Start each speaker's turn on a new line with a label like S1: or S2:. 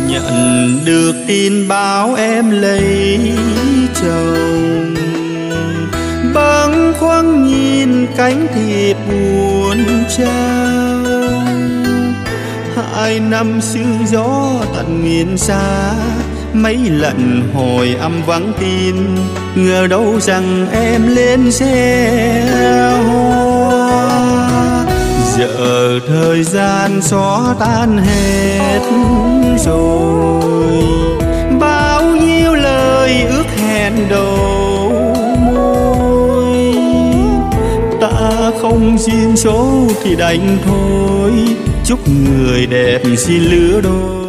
S1: Nhận được tin báo em lấy chồng, bâng khuâng nhìn cánh thiệp buồn trao. 2 năm sương gió tận miền xa, mấy lần hồi âm vắng tin, ngờ đâu rằng em lên xe hoa. Giờ thời gian xóa tan hết rồi, bao nhiêu lời ước hẹn đầu môi. Ta không duyên số thì đành thôi, chúc người đẹp xin lứa đôi.